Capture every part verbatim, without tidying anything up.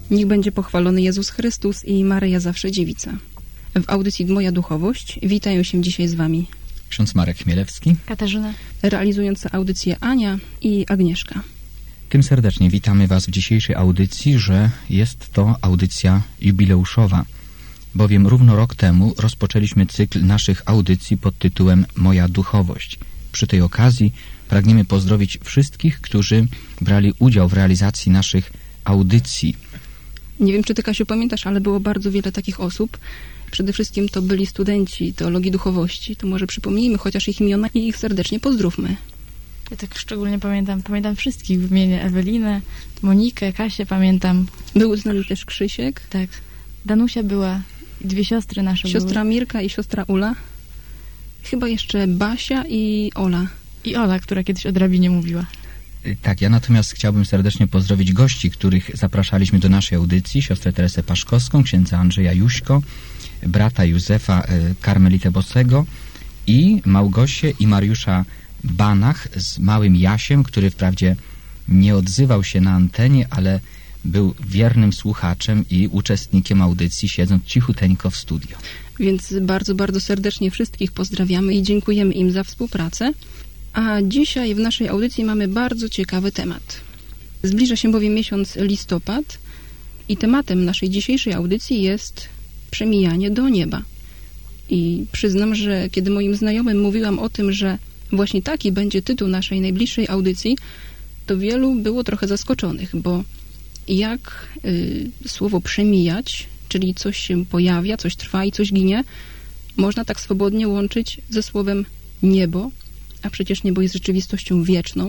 Niech będzie pochwalony Jezus Chrystus i Maryja Zawsze Dziewica. W audycji Moja Duchowość witają się dzisiaj z Wami ksiądz Marek Chmielewski, Katarzyna, realizująca audycję Ania i Agnieszka. Tym serdecznie witamy Was w dzisiejszej audycji, że jest to audycja jubileuszowa, bowiem równo rok temu rozpoczęliśmy cykl naszych audycji pod tytułem Moja Duchowość. Przy tej okazji pragniemy pozdrowić wszystkich, którzy brali udział w realizacji naszych audycji. Nie wiem, czy Ty, Kasiu, pamiętasz, ale było bardzo wiele takich osób. Przede wszystkim to byli studenci teologii duchowości. To może przypomnijmy chociaż ich imiona i ich serdecznie pozdrówmy. Ja tak szczególnie pamiętam, pamiętam wszystkich, wymienię Ewelinę, Monikę, Kasię pamiętam. Był z nami też Krzysiek. Tak, Danusia była i dwie siostry nasze Siostra były. Mirka i siostra Ula. Chyba jeszcze Basia i Ola. I Ola, która kiedyś o drabinie mówiła. Tak, ja natomiast chciałbym serdecznie pozdrowić gości, których zapraszaliśmy do naszej audycji, siostrę Teresę Paszkowską, księdza Andrzeja Juśko, brata Józefa e, Karmelitę Bosego i Małgosię i Mariusza Banach z małym Jasiem, który wprawdzie nie odzywał się na antenie, ale był wiernym słuchaczem i uczestnikiem audycji, siedząc cichuteńko w studio. Więc bardzo, bardzo serdecznie wszystkich pozdrawiamy i dziękujemy im za współpracę. A dzisiaj w naszej audycji mamy bardzo ciekawy temat. Zbliża się bowiem miesiąc listopad i tematem naszej dzisiejszej audycji jest przemijanie do nieba. I przyznam, że kiedy moim znajomym mówiłam o tym, że właśnie taki będzie tytuł naszej najbliższej audycji, to wielu było trochę zaskoczonych, bo jak y, słowo przemijać, czyli coś się pojawia, coś trwa i coś ginie, można tak swobodnie łączyć ze słowem niebo, a przecież niebo jest rzeczywistością wieczną.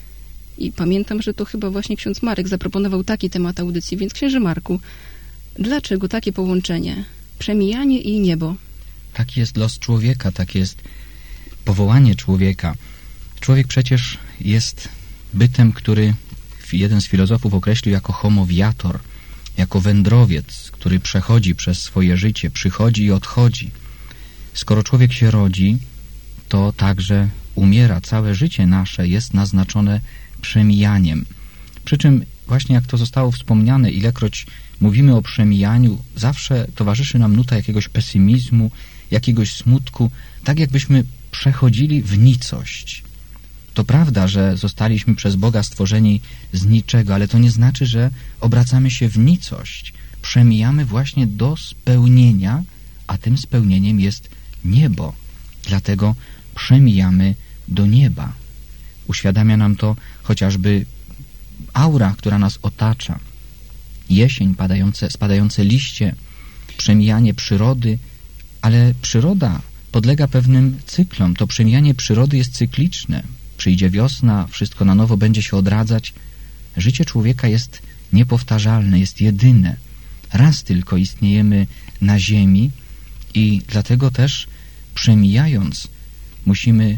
I pamiętam, że to chyba właśnie ksiądz Marek zaproponował taki temat audycji, więc księże Marku, dlaczego takie połączenie? Przemijanie i niebo. Taki jest los człowieka, takie jest powołanie człowieka. Człowiek przecież jest bytem, który jeden z filozofów określił jako homo viator, jako wędrowiec, który przechodzi przez swoje życie, przychodzi i odchodzi. Skoro człowiek się rodzi, to także umiera. Całe życie nasze jest naznaczone przemijaniem. Przy czym właśnie jak to zostało wspomniane, ilekroć mówimy o przemijaniu, zawsze towarzyszy nam nuta jakiegoś pesymizmu, jakiegoś smutku, tak jakbyśmy przechodzili w nicość. To prawda, że zostaliśmy przez Boga stworzeni z niczego, ale to nie znaczy, że obracamy się w nicość. Przemijamy właśnie do spełnienia, a tym spełnieniem jest niebo. Dlatego przemijamy do nieba. Uświadamia nam to chociażby aura, która nas otacza. Jesień, padające, spadające liście, przemijanie przyrody, ale przyroda podlega pewnym cyklom. To przemijanie przyrody jest cykliczne. Przyjdzie wiosna, wszystko na nowo będzie się odradzać. Życie człowieka jest niepowtarzalne, jest jedyne. Raz tylko istniejemy na ziemi i dlatego też przemijając musimy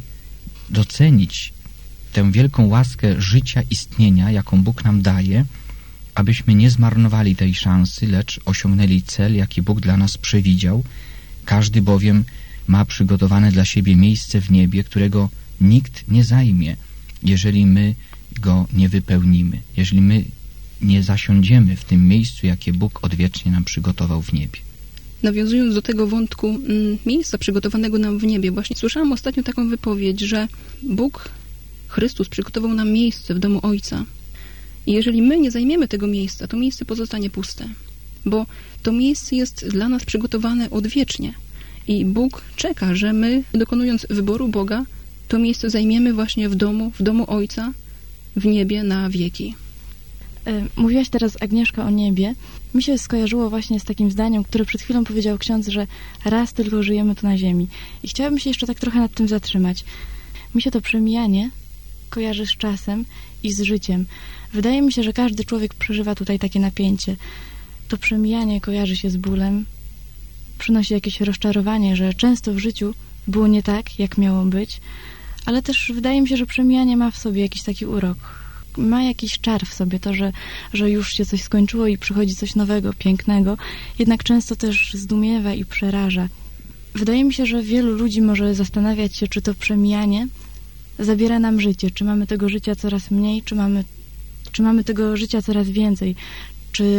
docenić tę wielką łaskę życia, istnienia, jaką Bóg nam daje, abyśmy nie zmarnowali tej szansy, lecz osiągnęli cel, jaki Bóg dla nas przewidział. Każdy bowiem ma przygotowane dla siebie miejsce w niebie, którego nikt nie zajmie, jeżeli my go nie wypełnimy, jeżeli my nie zasiądziemy w tym miejscu, jakie Bóg odwiecznie nam przygotował w niebie. Nawiązując do tego wątku mm, miejsca przygotowanego nam w niebie, właśnie słyszałam ostatnio taką wypowiedź, że Bóg, Chrystus przygotował nam miejsce w domu Ojca. I jeżeli my nie zajmiemy tego miejsca, to miejsce pozostanie puste, bo to miejsce jest dla nas przygotowane odwiecznie. I Bóg czeka, że my, dokonując wyboru Boga, to miejsce zajmiemy właśnie w domu, w domu Ojca, w niebie na wieki. Mówiłaś teraz, Agnieszka, o niebie. Mi się skojarzyło właśnie z takim zdaniem, które przed chwilą powiedział ksiądz, że raz tylko żyjemy tu na ziemi. I chciałabym się jeszcze tak trochę nad tym zatrzymać. Mi się to przemijanie kojarzy z czasem i z życiem. Wydaje mi się, że każdy człowiek przeżywa tutaj takie napięcie. To przemijanie kojarzy się z bólem, przynosi jakieś rozczarowanie, że często w życiu było nie tak, jak miało być, ale też wydaje mi się, że przemijanie ma w sobie jakiś taki urok. Ma jakiś czar w sobie, to, że, że już się coś skończyło i przychodzi coś nowego, pięknego, jednak często też zdumiewa i przeraża. Wydaje mi się, że wielu ludzi może zastanawiać się, czy to przemijanie zabiera nam życie, czy mamy tego życia coraz mniej, czy mamy, czy mamy tego życia coraz więcej, czy,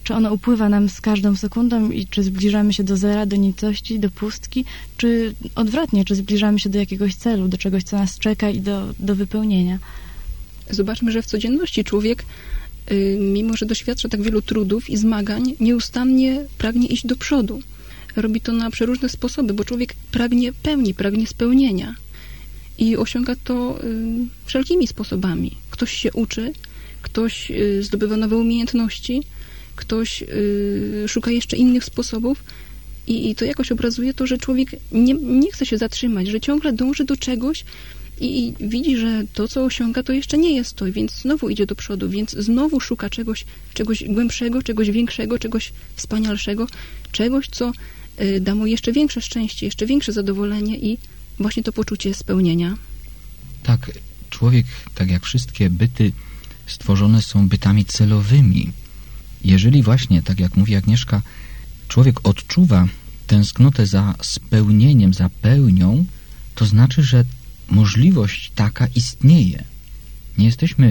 Czy ono upływa nam z każdą sekundą i czy zbliżamy się do zera, do nicości, do pustki, czy odwrotnie, czy zbliżamy się do jakiegoś celu, do czegoś, co nas czeka i do, do wypełnienia. Zobaczmy, że w codzienności człowiek, y, mimo że doświadcza tak wielu trudów i zmagań, nieustannie pragnie iść do przodu. Robi to na przeróżne sposoby, bo człowiek pragnie pełni, pragnie spełnienia. I osiąga to y, wszelkimi sposobami. Ktoś się uczy, ktoś y, zdobywa nowe umiejętności, ktoś y, szuka jeszcze innych sposobów i, i to jakoś obrazuje to, że człowiek nie, nie chce się zatrzymać, że ciągle dąży do czegoś i, i widzi, że to, co osiąga, to jeszcze nie jest to, więc znowu idzie do przodu, więc znowu szuka czegoś, czegoś głębszego, czegoś większego, czegoś wspanialszego, czegoś, co y, da mu jeszcze większe szczęście, jeszcze większe zadowolenie i właśnie to poczucie spełnienia. Tak, człowiek, tak jak wszystkie byty stworzone, są bytami celowymi. Jeżeli właśnie, tak jak mówi Agnieszka, człowiek odczuwa tęsknotę za spełnieniem, za pełnią, to znaczy, że możliwość taka istnieje. Nie jesteśmy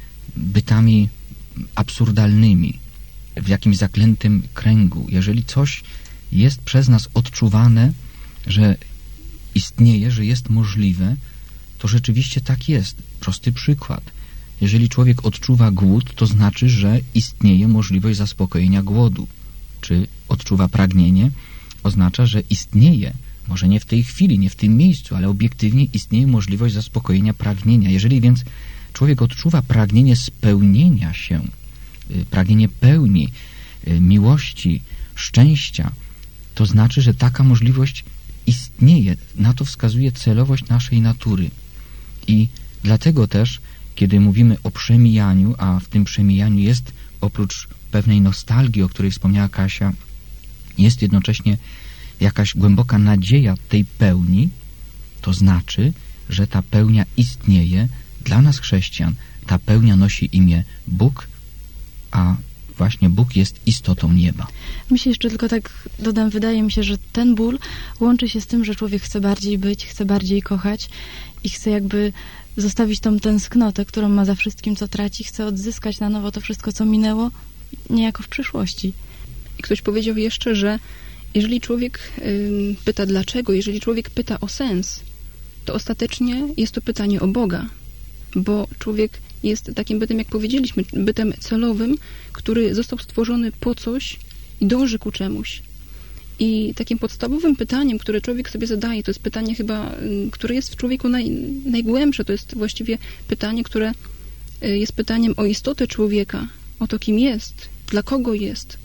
bytami absurdalnymi, w jakimś zaklętym kręgu. Jeżeli coś jest przez nas odczuwane, że istnieje, że jest możliwe, to rzeczywiście tak jest. Prosty przykład. Jeżeli człowiek odczuwa głód, to znaczy, że istnieje możliwość zaspokojenia głodu. Czy odczuwa pragnienie, oznacza, że istnieje, może nie w tej chwili, nie w tym miejscu, ale obiektywnie istnieje możliwość zaspokojenia pragnienia. Jeżeli więc człowiek odczuwa pragnienie spełnienia się, pragnienie pełni, miłości, szczęścia, to znaczy, że taka możliwość istnieje. Na to wskazuje celowość naszej natury. I dlatego też, kiedy mówimy o przemijaniu, a w tym przemijaniu jest oprócz pewnej nostalgii, o której wspomniała Kasia, jest jednocześnie jakaś głęboka nadzieja tej pełni, to znaczy, że ta pełnia istnieje dla nas chrześcijan. Ta pełnia nosi imię Bóg, a właśnie Bóg jest istotą nieba. Mi się jeszcze tylko tak dodam, wydaje mi się, że ten ból łączy się z tym, że człowiek chce bardziej być, chce bardziej kochać i chce jakby zostawić tą tęsknotę, którą ma za wszystkim, co traci, chce odzyskać na nowo to wszystko, co minęło, niejako w przyszłości. I ktoś powiedział jeszcze, że jeżeli człowiek y, pyta dlaczego, jeżeli człowiek pyta o sens, to ostatecznie jest to pytanie o Boga, bo człowiek jest takim bytem, jak powiedzieliśmy, bytem celowym, który został stworzony po coś i dąży ku czemuś. I takim podstawowym pytaniem, które człowiek sobie zadaje, to jest pytanie chyba, które jest w człowieku naj, najgłębsze, to jest właściwie pytanie, które jest pytaniem o istotę człowieka, o to, kim jest, dla kogo jest.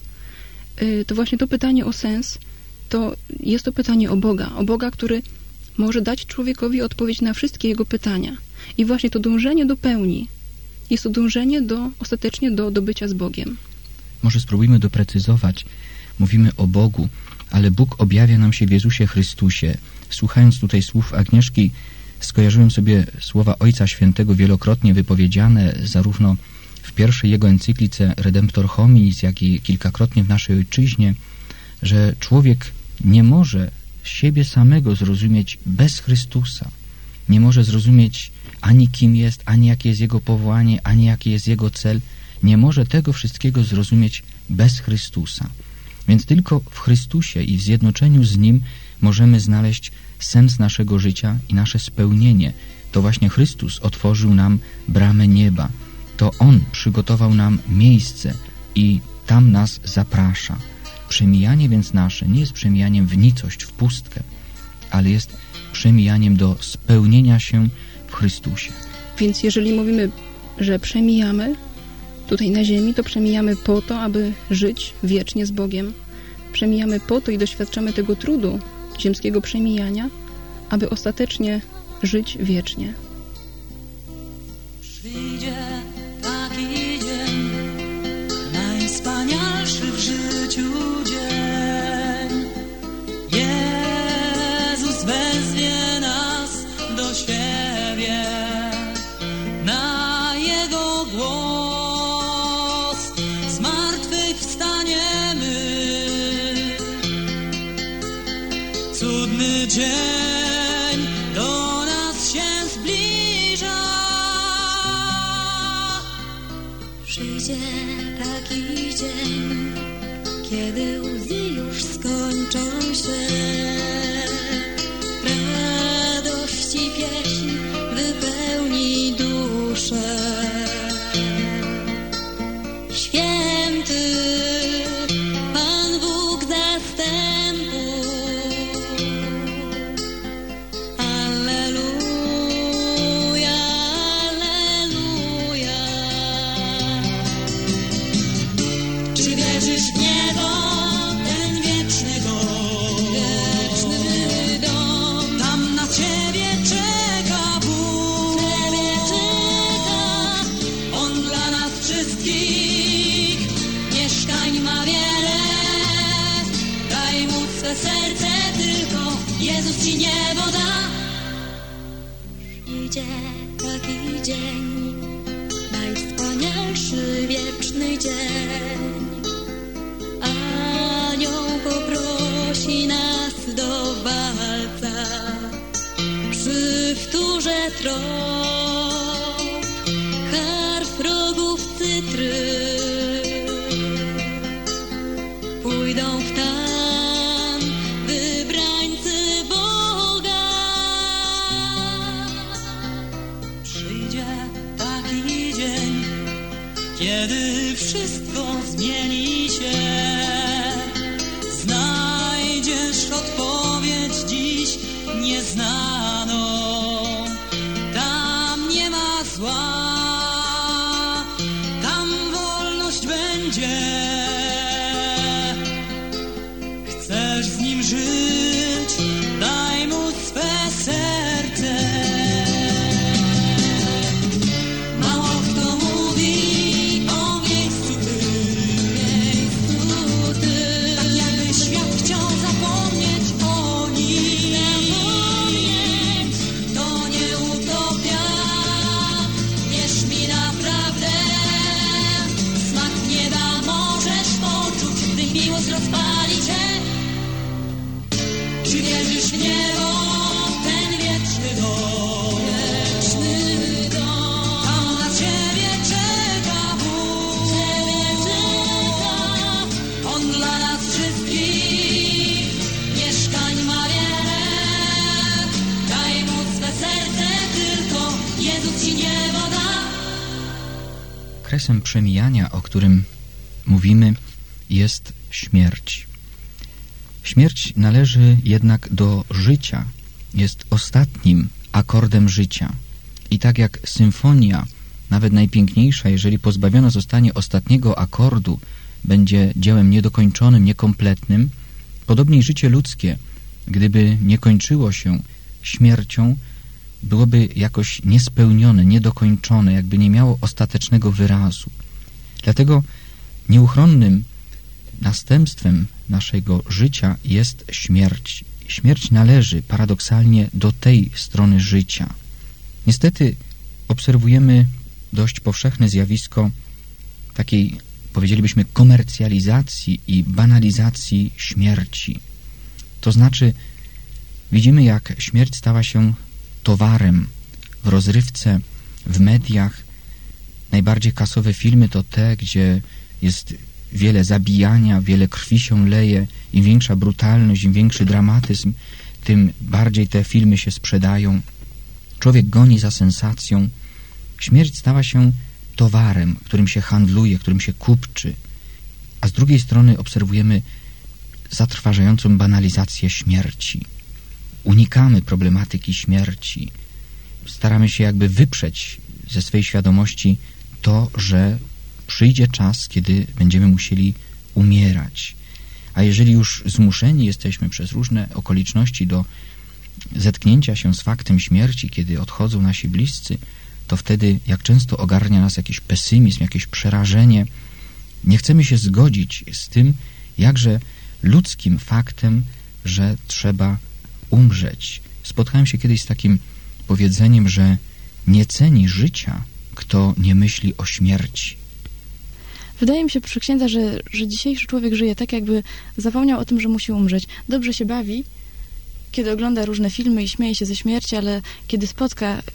To właśnie to pytanie o sens, to jest to pytanie o Boga, o Boga, który może dać człowiekowi odpowiedź na wszystkie jego pytania. I właśnie to dążenie do pełni jest to dążenie do, ostatecznie do, do bycia z Bogiem. Może spróbujmy doprecyzować. Mówimy o Bogu, ale Bóg objawia nam się w Jezusie Chrystusie. Słuchając tutaj słów Agnieszki, skojarzyłem sobie słowa Ojca Świętego wielokrotnie wypowiedziane zarówno w pierwszej jego encyklice Redemptor Hominis, jak i kilkakrotnie w naszej ojczyźnie, że człowiek nie może siebie samego zrozumieć bez Chrystusa. Nie może zrozumieć ani kim jest, ani jakie jest jego powołanie, ani jaki jest jego cel. Nie może tego wszystkiego zrozumieć bez Chrystusa. Więc tylko w Chrystusie i w zjednoczeniu z Nim możemy znaleźć sens naszego życia i nasze spełnienie. To właśnie Chrystus otworzył nam bramę nieba. To On przygotował nam miejsce i tam nas zaprasza. Przemijanie więc nasze nie jest przemijaniem w nicość, w pustkę, ale jest przemijaniem do spełnienia się w Chrystusie. Więc jeżeli mówimy, że przemijamy tutaj na ziemi, to przemijamy po to, aby żyć wiecznie z Bogiem. Przemijamy po to i doświadczamy tego trudu ziemskiego przemijania, aby ostatecznie żyć wiecznie. Przyjdzie taki dzień, najwspanialszy w życiu dzień. Jezus wezwie nas do siebie, na Jego głos z martwych wstaniemy. Cudny dzień do nas się zbliża. Przyjdzie taki dzień, kiedy łzy już skończą się, radości pieśń wypełni duszę. Święty Pan Bóg zastępu, Alleluja, Alleluja. Czy wierzysz w niebo, ten wieczny dom, wieczny dom, tam na ciebie czeka Bóg, ciebie czeka, On dla nas wszystkich mieszkań ma wiele, daj Mu swe serce tylko, Jezus ci niebo da. Przyjdzie taki dzień, najwspanialszy wieczny dzień, Anioł poprosi nas do walca, przy wtórze trąb, harf, rogów, cytryn, pójdą w tam wybrańcy Boga. Przyjdzie taki dzień, kiedy wszystko zmieni się, znajdziesz odpowiedź dziś nieznaną, tam nie ma zła, tam wolność będzie. Chcesz z Nim żyć, daj Mu swe serce. Mało kto mówi o miejscu tym, miejscu tym, tak jakby świat chciał zapomnieć o Nim. Zapomnieć to nie utopia, wierz mi naprawdę, smak nieba możesz poczuć, gdy miłość rozpali cię. Czy wierzysz w niebo, ten wieczny dom, wieczny dom, tam na ciebie czeka Bóg, ciebie czeka, On dla nas wszystkich mieszkań ma wiele, daj Mu swe serce tylko, Jezus ci niebo da. Kresem przemijania, o którym mówimy, jest śmierć. Śmierć należy jednak do życia, jest ostatnim akordem życia. I tak jak symfonia, nawet najpiękniejsza, jeżeli pozbawiona zostanie ostatniego akordu, będzie dziełem niedokończonym, niekompletnym, podobnie życie ludzkie, gdyby nie kończyło się śmiercią, byłoby jakoś niespełnione, niedokończone, jakby nie miało ostatecznego wyrazu. Dlatego nieuchronnym następstwem naszego życia jest śmierć. Śmierć należy paradoksalnie do tej strony życia. Niestety obserwujemy dość powszechne zjawisko takiej, powiedzielibyśmy, komercjalizacji i banalizacji śmierci. To znaczy widzimy, jak śmierć stała się towarem w rozrywce, w mediach. Najbardziej kasowe filmy to te, gdzie jest wiele zabijania, wiele krwi się leje. Im większa brutalność, im większy dramatyzm, tym bardziej te filmy się sprzedają. Człowiek goni za sensacją. Śmierć stała się towarem, którym się handluje, którym się kupczy. A z drugiej strony obserwujemy zatrważającą banalizację śmierci. Unikamy problematyki śmierci. Staramy się jakby wyprzeć ze swej świadomości to, że przyjdzie czas, kiedy będziemy musieli umierać. A jeżeli już zmuszeni jesteśmy przez różne okoliczności do zetknięcia się z faktem śmierci, kiedy odchodzą nasi bliscy, to wtedy jak często ogarnia nas jakiś pesymizm, jakieś przerażenie. Nie chcemy się zgodzić z tym, jakże ludzkim faktem, że trzeba umrzeć. Spotkałem się kiedyś z takim powiedzeniem, że nie ceni życia, kto nie myśli o śmierci. Wydaje mi się, proszę księdza, że, że dzisiejszy człowiek żyje tak, jakby zapomniał o tym, że musi umrzeć. Dobrze się bawi, kiedy ogląda różne filmy i śmieje się ze śmierci, ale kiedy spotka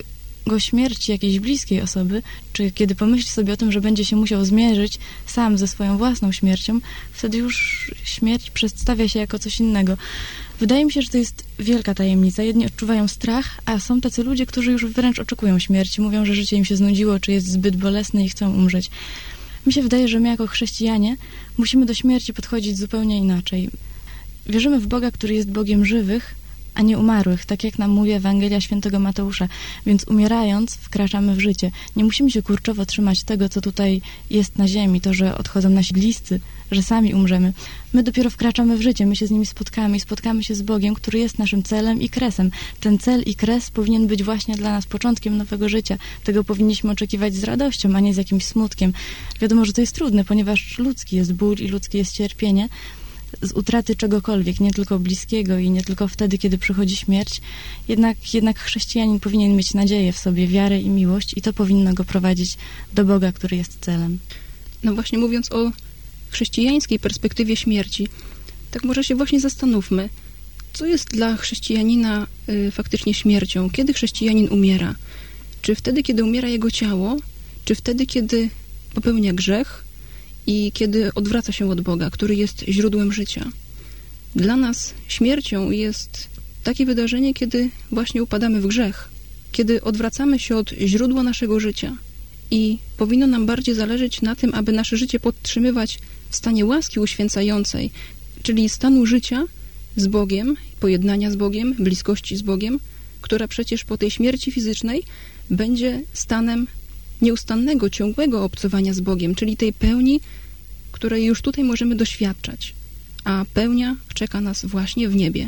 go śmierć jakiejś bliskiej osoby, czy kiedy pomyśli sobie o tym, że będzie się musiał zmierzyć sam ze swoją własną śmiercią, wtedy już śmierć przedstawia się jako coś innego. Wydaje mi się, że to jest wielka tajemnica. Jedni odczuwają strach, a są tacy ludzie, którzy już wręcz oczekują śmierci. Mówią, że życie im się znudziło, czy jest zbyt bolesne i chcą umrzeć. Mi się wydaje, że my jako chrześcijanie musimy do śmierci podchodzić zupełnie inaczej. Wierzymy w Boga, który jest Bogiem żywych, a nie umarłych, tak jak nam mówi Ewangelia Świętego Mateusza. Więc umierając, wkraczamy w życie. Nie musimy się kurczowo trzymać tego, co tutaj jest na ziemi, to, że odchodzą nasi bliscy, że sami umrzemy. My dopiero wkraczamy w życie, my się z nimi spotkamy i spotkamy się z Bogiem, który jest naszym celem i kresem. Ten cel i kres powinien być właśnie dla nas początkiem nowego życia. Tego powinniśmy oczekiwać z radością, a nie z jakimś smutkiem. Wiadomo, że to jest trudne, ponieważ ludzki jest ból i ludzkie jest cierpienie, z utraty czegokolwiek, nie tylko bliskiego i nie tylko wtedy, kiedy przychodzi śmierć. Jednak, jednak chrześcijanin powinien mieć nadzieję w sobie, wiarę i miłość i to powinno go prowadzić do Boga, który jest celem. No właśnie mówiąc o chrześcijańskiej perspektywie śmierci, tak może się właśnie zastanówmy, co jest dla chrześcijanina y, faktycznie śmiercią? Kiedy chrześcijanin umiera? Czy wtedy, kiedy umiera jego ciało? Czy wtedy, kiedy popełnia grzech? I kiedy odwraca się od Boga, który jest źródłem życia. Dla nas śmiercią jest takie wydarzenie, kiedy właśnie upadamy w grzech, kiedy odwracamy się od źródła naszego życia i powinno nam bardziej zależeć na tym, aby nasze życie podtrzymywać w stanie łaski uświęcającej, czyli stanu życia z Bogiem, pojednania z Bogiem, bliskości z Bogiem, która przecież po tej śmierci fizycznej będzie stanem nieustannego, ciągłego obcowania z Bogiem, czyli tej pełni, której już tutaj możemy doświadczać. A pełnia czeka nas właśnie w niebie.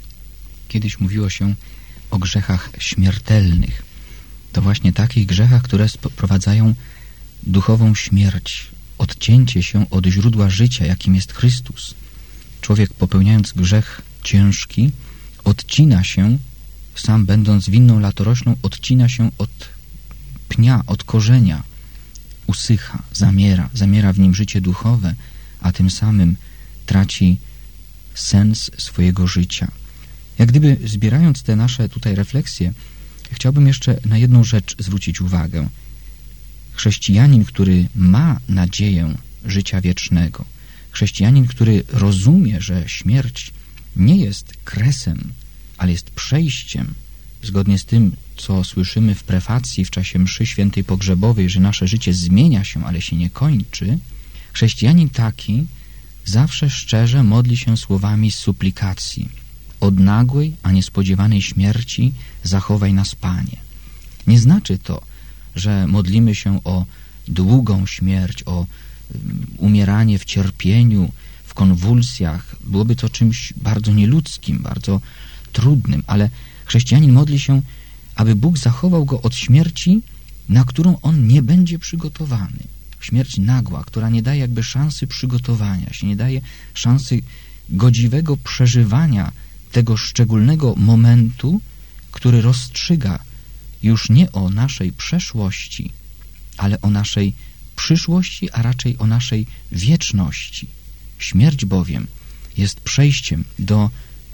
Kiedyś mówiło się o grzechach śmiertelnych. To właśnie takich grzechach, które sprowadzają duchową śmierć, odcięcie się od źródła życia, jakim jest Chrystus. Człowiek popełniając grzech ciężki, odcina się, sam będąc winną latorośną, odcina się od pnia, od korzenia, usycha, zamiera, zamiera w nim życie duchowe, a tym samym traci sens swojego życia. Jak gdyby zbierając te nasze tutaj refleksje, chciałbym jeszcze na jedną rzecz zwrócić uwagę. Chrześcijanin, który ma nadzieję życia wiecznego, chrześcijanin, który rozumie, że śmierć nie jest kresem, ale jest przejściem, zgodnie z tym, co słyszymy w prefacji w czasie mszy świętej pogrzebowej, że nasze życie zmienia się, ale się nie kończy, chrześcijanin taki zawsze szczerze modli się słowami suplikacji: od nagłej, a niespodziewanej śmierci zachowaj nas, Panie. Nie znaczy to, że modlimy się o długą śmierć, o umieranie w cierpieniu, w konwulsjach. Byłoby to czymś bardzo nieludzkim, bardzo trudnym, ale chrześcijanin modli się, aby Bóg zachował go od śmierci, na którą on nie będzie przygotowany. Śmierć nagła, która nie daje jakby szansy przygotowania się, nie daje szansy godziwego przeżywania tego szczególnego momentu, który rozstrzyga już nie o naszej przeszłości, ale o naszej przyszłości, a raczej o naszej wieczności. Śmierć bowiem jest przejściem do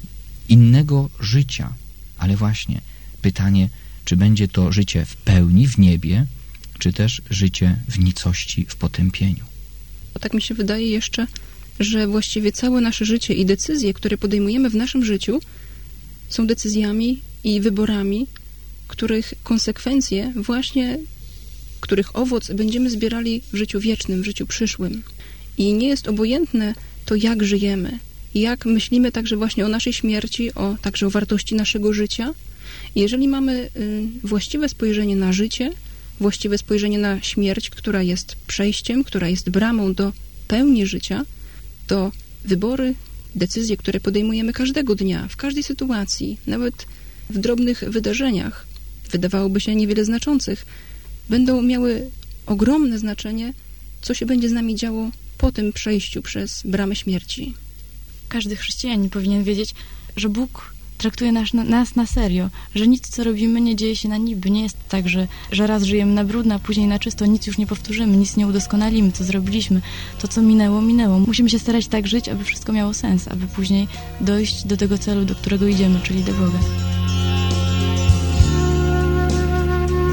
innego życia, ale właśnie pytanie, czy będzie to życie w pełni w niebie, czy też życie w nicości, w potępieniu. Bo tak mi się wydaje jeszcze, że właściwie całe nasze życie i decyzje, które podejmujemy w naszym życiu, są decyzjami i wyborami, których konsekwencje właśnie, których owoc będziemy zbierali w życiu wiecznym, w życiu przyszłym. I nie jest obojętne to, jak żyjemy, jak myślimy także właśnie o naszej śmierci, o także o wartości naszego życia. I jeżeli mamy y, właściwe spojrzenie na życie, właściwe spojrzenie na śmierć, która jest przejściem, która jest bramą do pełni życia, to wybory, decyzje, które podejmujemy każdego dnia, w każdej sytuacji, nawet w drobnych wydarzeniach, wydawałoby się niewiele znaczących, będą miały ogromne znaczenie, co się będzie z nami działo po tym przejściu przez bramę śmierci. Każdy chrześcijanin powinien wiedzieć, że Bóg traktuje nas na, nas na serio, że nic, co robimy, nie dzieje się na niby. Nie jest tak, że, że raz żyjemy na brudno, a później na czysto, nic już nie powtórzymy, nic nie udoskonalimy, co zrobiliśmy. To, co minęło, minęło. Musimy się starać tak żyć, aby wszystko miało sens, aby później dojść do tego celu, do którego idziemy, czyli do Boga.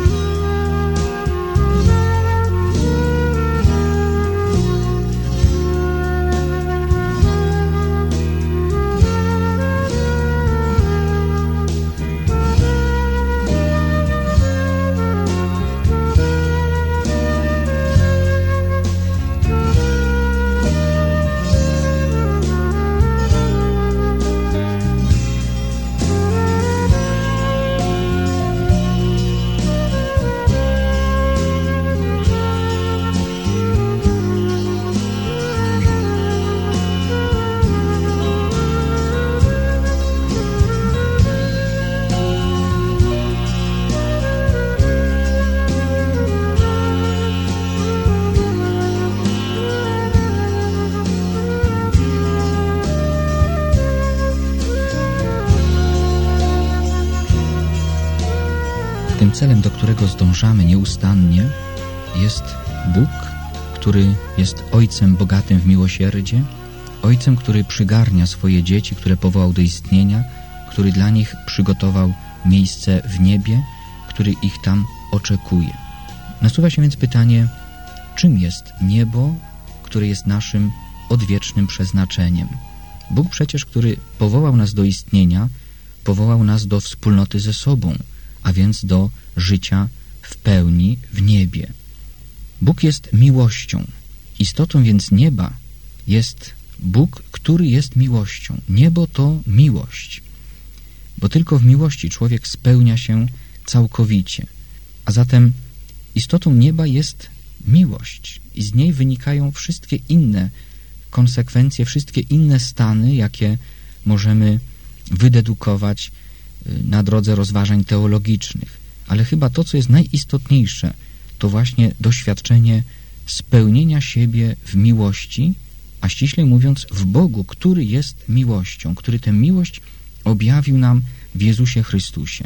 tym celem, do którego zdążamy nieustannie, jest Bóg, który jest Ojcem bogatym w miłosierdzie, Ojcem, który przygarnia swoje dzieci, które powołał do istnienia, który dla nich przygotował miejsce w niebie, który ich tam oczekuje. Nasuwa się więc pytanie, czym jest niebo, które jest naszym odwiecznym przeznaczeniem? Bóg przecież, który powołał nas do istnienia, powołał nas do wspólnoty ze sobą, a więc do życia w pełni w niebie. Bóg jest miłością. Istotą więc nieba jest Bóg, który jest miłością. Niebo to miłość, bo tylko w miłości człowiek spełnia się całkowicie. A zatem istotą nieba jest miłość i z niej wynikają wszystkie inne konsekwencje, wszystkie inne stany, jakie możemy wydedukować na drodze rozważań teologicznych. Ale chyba to, co jest najistotniejsze, to właśnie doświadczenie spełnienia siebie w miłości, a ściślej mówiąc w Bogu, który jest miłością, który tę miłość objawił nam w Jezusie Chrystusie.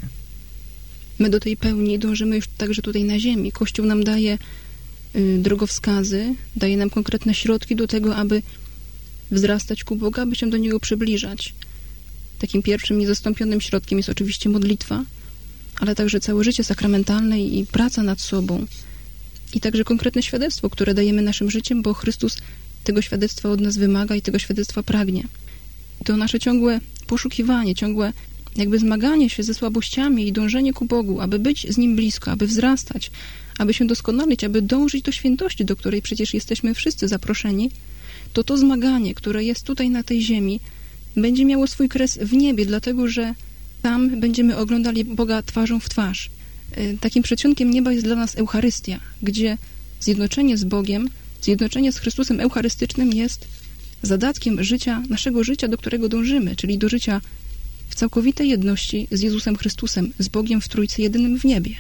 My do tej pełni dążymy już także tutaj na ziemi. Kościół nam daje y, drogowskazy, daje nam konkretne środki do tego, aby wzrastać ku Bogu, aby się do Niego przybliżać. Takim pierwszym, niezastąpionym środkiem jest oczywiście modlitwa, ale także całe życie sakramentalne i praca nad sobą. I także konkretne świadectwo, które dajemy naszym życiem, bo Chrystus tego świadectwa od nas wymaga i tego świadectwa pragnie. To nasze ciągłe poszukiwanie, ciągłe jakby zmaganie się ze słabościami i dążenie ku Bogu, aby być z Nim blisko, aby wzrastać, aby się doskonalić, aby dążyć do świętości, do której przecież jesteśmy wszyscy zaproszeni, to to zmaganie, które jest tutaj na tej ziemi, będzie miało swój kres w niebie, dlatego że tam będziemy oglądali Boga twarzą w twarz. Takim przedsionkiem nieba jest dla nas Eucharystia, gdzie zjednoczenie z Bogiem, zjednoczenie z Chrystusem Eucharystycznym jest zadatkiem życia, naszego życia, do którego dążymy, czyli do życia w całkowitej jedności z Jezusem Chrystusem, z Bogiem w Trójcy jedynym w niebie.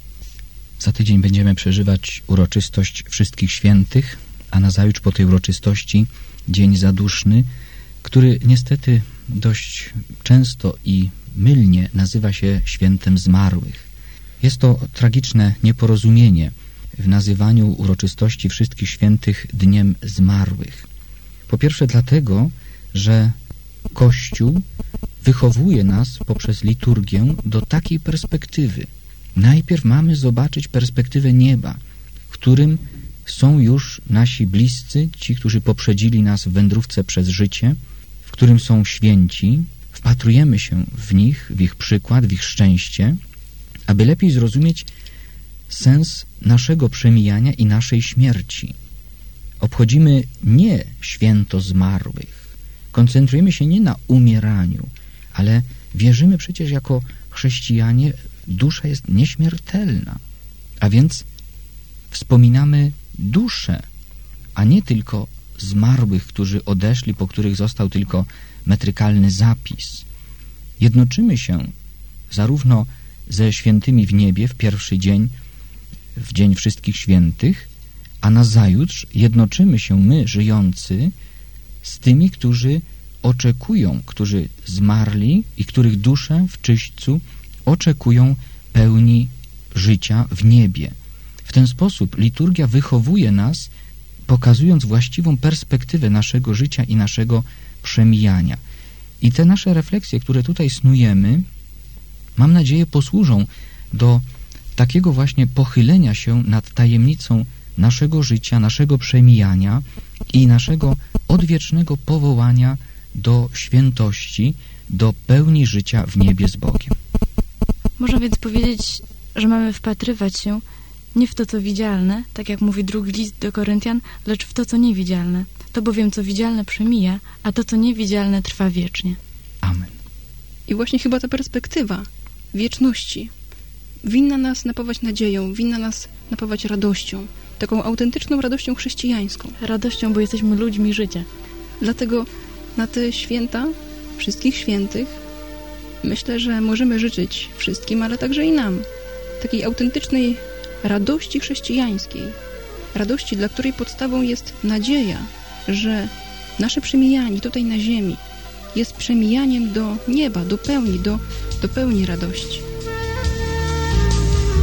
Za tydzień będziemy przeżywać uroczystość Wszystkich Świętych, a nazajutrz po tej uroczystości Dzień Zaduszny, który niestety dość często i mylnie nazywa się Świętem Zmarłych. Jest to tragiczne nieporozumienie w nazywaniu uroczystości Wszystkich Świętych Dniem Zmarłych. Po pierwsze dlatego, że Kościół wychowuje nas poprzez liturgię do takiej perspektywy. Najpierw mamy zobaczyć perspektywę nieba, w którym są już nasi bliscy, ci, którzy poprzedzili nas w wędrówce przez życie, w którym są święci, wpatrujemy się w nich, w ich przykład, w ich szczęście, aby lepiej zrozumieć sens naszego przemijania i naszej śmierci. Obchodzimy nie święto zmarłych, koncentrujemy się nie na umieraniu, ale wierzymy przecież jako chrześcijanie, dusza jest nieśmiertelna, a więc wspominamy duszę, a nie tylko zmarłych, którzy odeszli, po których został tylko metrykalny zapis. Jednoczymy się zarówno ze świętymi w niebie w pierwszy dzień, w Dzień Wszystkich Świętych, a nazajutrz jednoczymy się my, żyjący, z tymi, którzy oczekują, którzy zmarli i których dusze w czyśćcu oczekują pełni życia w niebie. W ten sposób liturgia wychowuje nas, pokazując właściwą perspektywę naszego życia i naszego przemijania. I te nasze refleksje, które tutaj snujemy, mam nadzieję, posłużą do takiego właśnie pochylenia się nad tajemnicą naszego życia, naszego przemijania i naszego odwiecznego powołania do świętości, do pełni życia w niebie z Bogiem. Można więc powiedzieć, że mamy wpatrywać się nie w to, co widzialne, tak jak mówi drugi list do Koryntian, lecz w to, co niewidzialne. To bowiem, co widzialne przemija, a to, co niewidzialne trwa wiecznie. Amen. I właśnie chyba ta perspektywa wieczności winna nas napawać nadzieją, winna nas napawać radością, taką autentyczną radością chrześcijańską. Radością, bo jesteśmy ludźmi życia. Dlatego na te święta Wszystkich Świętych myślę, że możemy życzyć wszystkim, ale także i nam takiej autentycznej radości chrześcijańskiej, radości, dla której podstawą jest nadzieja, że nasze przemijanie tutaj na ziemi jest przemijaniem do nieba, do pełni, do, do pełni radości.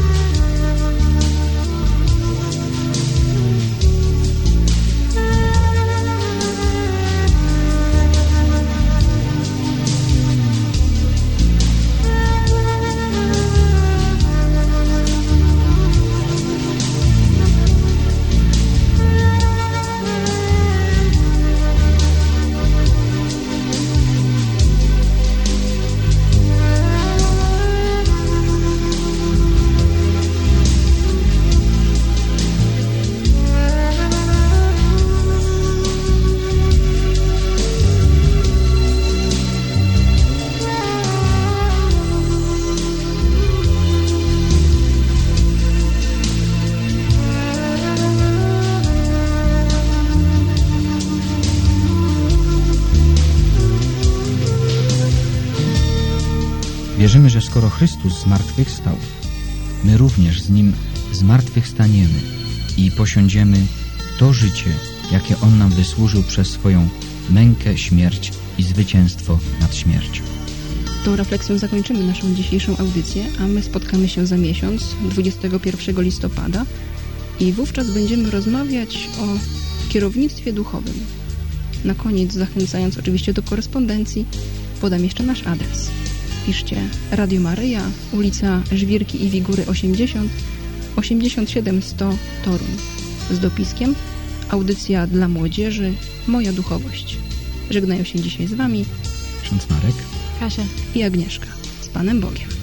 Wierzymy, że skoro Chrystus zmartwychwstał, my również z Nim zmartwychwstaniemy i posiądziemy to życie, jakie On nam wysłużył przez swoją mękę, śmierć i zwycięstwo nad śmiercią. Tą refleksją zakończymy naszą dzisiejszą audycję, a my spotkamy się za miesiąc, dwudziestego pierwszego listopada, i wówczas będziemy rozmawiać o kierownictwie duchowym. Na koniec, zachęcając oczywiście do korespondencji, podam jeszcze nasz adres. Piszcie Radio Maryja, ulica Żwirki i Wigury osiemdziesiąt, osiemdziesiąt siedem sto Toruń. Z dopiskiem audycja dla młodzieży Moja Duchowość. Żegnają się dzisiaj z Wami ksiądz Marek, Kasia i Agnieszka. Z Panem Bogiem.